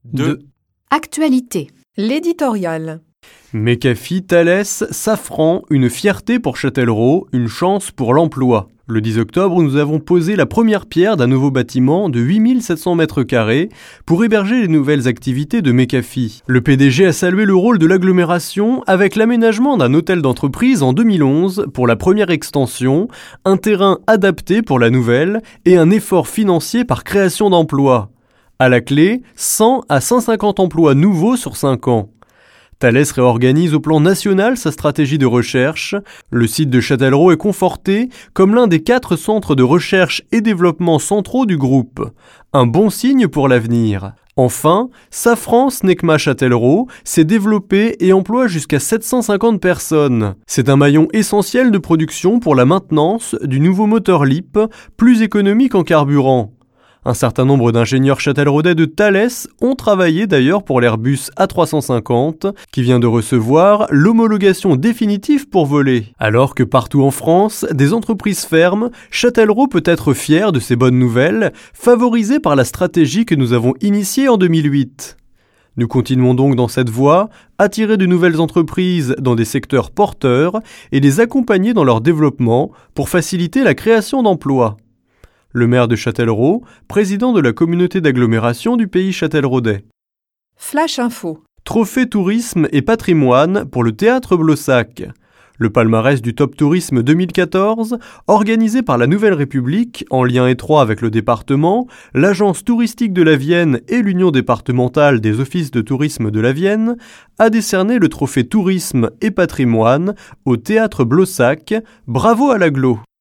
2. Actualité. L'éditorial. McAfee, Thalès, Safran, une fierté pour Châtellerault, une chance pour l'emploi. Le 10 octobre, nous avons posé la première pierre d'un nouveau bâtiment de 8700 mètres carrés pour héberger les nouvelles activités de McAfee. Le PDG a salué le rôle de l'agglomération avec l'aménagement d'un hôtel d'entreprise en 2011 pour la première extension, un terrain adapté pour la nouvelle et un effort financier par création d'emplois. À la clé, 100 à 150 emplois nouveaux sur 5 ans. Thalès réorganise au plan national sa stratégie de recherche. Le site de Châtellerault est conforté comme l'un des 4 centres de recherche et développement centraux du groupe. Un bon signe pour l'avenir. Enfin, Safran Snecma Châtellerault s'est développé et emploie jusqu'à 750 personnes. C'est un maillon essentiel de production pour la maintenance du nouveau moteur LEAP, plus économique en carburant. Un certain nombre d'ingénieurs châtelleraudais de Thalès ont travaillé d'ailleurs pour l'Airbus A350, qui vient de recevoir l'homologation définitive pour voler. Alors que partout en France, des entreprises ferment, Châtellerault peut être fier de ces bonnes nouvelles, favorisées par la stratégie que nous avons initiée en 2008. Nous continuons donc dans cette voie, attirer de nouvelles entreprises dans des secteurs porteurs et les accompagner dans leur développement pour faciliter la création d'emplois. Le maire de Châtellerault, président de la communauté d'agglomération du pays châtelleraudais. Flash Info. Trophée tourisme et patrimoine pour le théâtre Blossac. Le palmarès du Top Tourisme 2014, organisé par la Nouvelle République, en lien étroit avec le département, l'Agence touristique de la Vienne et l'Union départementale des offices de tourisme de la Vienne, a décerné le trophée tourisme et patrimoine au théâtre Blossac. Bravo à l'agglo.